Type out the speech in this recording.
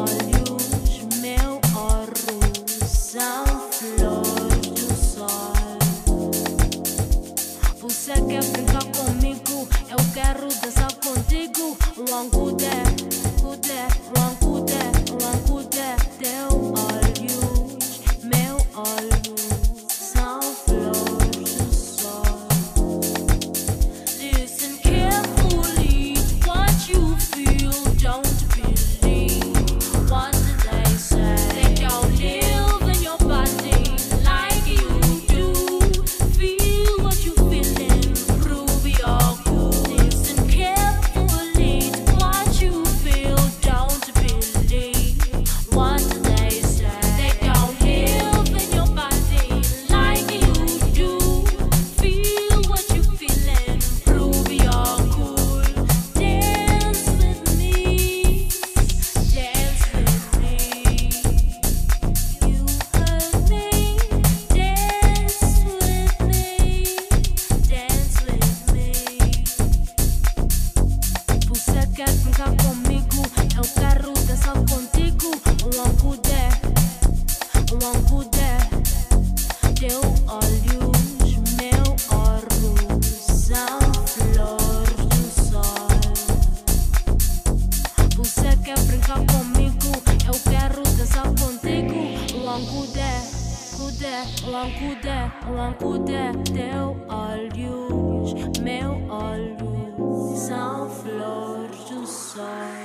olhos, meu ouro, são flores do sol. Você quer brincar comigo? Eu quero dançar contigo. Wangude, gude, wangude, wangude. Teu olhos, meu olho, são flores do sol. Listen carefully to what you feel. Don't believe what they say. They don't live in your body like you do. Feel what you feeling, prove your good. Listen carefully to what you feel. Don't believe what they say. They don't live in your body like you do. Feel what you feeling, prove your cool. Dance with me, dance with me. You heard me. Dance with me, dance with me. Você quer brincar comigo? Eu quero dançar contigo. Wangude, wangude. Teu olhos, meu ouro, são flores do sol. Você quer brincar comigo? Eu quero dançar contigo. Wangude, gude, wangude, wangude. Teu olhos, meu olho, são flores do sol.